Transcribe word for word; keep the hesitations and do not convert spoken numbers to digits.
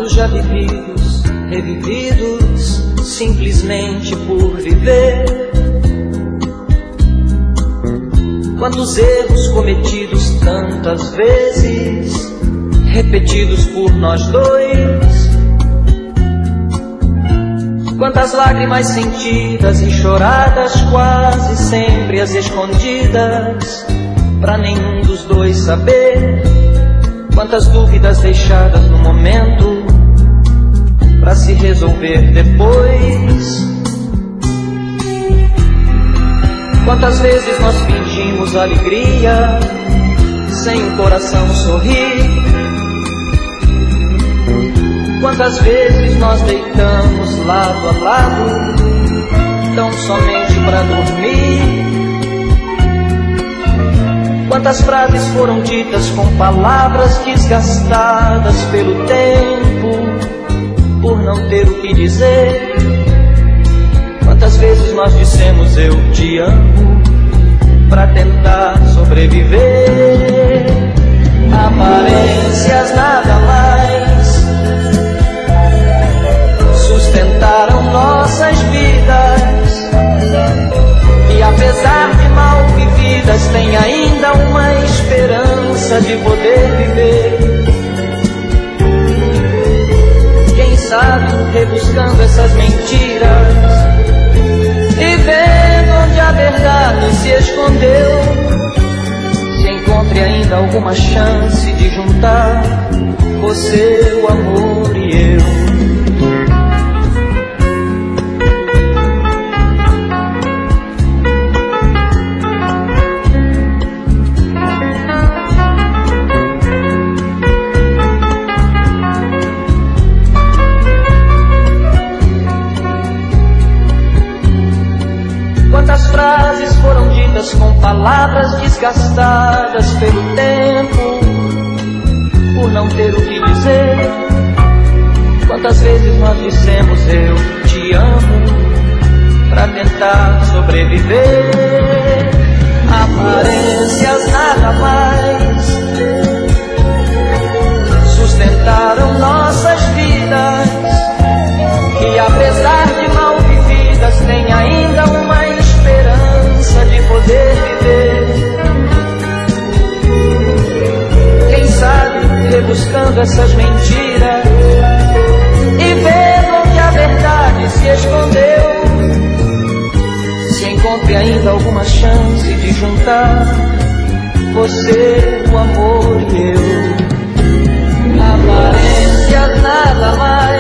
Quantos já vividos, revividos, simplesmente por viver. Quantos erros cometidos tantas vezes, repetidos por nós dois. Quantas lágrimas sentidas e choradas, quase sempre as escondidas, pra nenhum dos dois saber. Quantas dúvidas deixadas no momento, pra se resolver depois. Quantas vezes nós fingimos alegria, sem o coração sorrir. Quantas vezes nós deitamos lado a lado, tão somente pra dormir. Quantas frases foram ditas com palavras desgastadas pelo tempo, por não ter o que dizer. Quantas vezes nós dissemos eu te amo, pra tentar sobreviver. Aparências nada mais sustentaram nossas vidas, e apesar de mal vividas, tem ainda uma esperança de poder viver. Quem sabe, rebuscando essas mentiras e vendo onde a verdade se escondeu, se encontre ainda alguma chance de juntar você, o amor e eu. Quantas frases foram ditas com palavras desgastadas pelo tempo, por não ter o que dizer. Quantas vezes nós dissemos eu te amo, pra tentar sobreviver. Aparências nada mais sustentaram nossas vidas, e apesar de mal vividas, tem ainda uma esperança de poder viver. Quem sabe, rebuscando essas mentiras e vendo onde a verdade se escondeu, se encontre ainda alguma chance de juntar você, o amor e eu. Aparências nada mais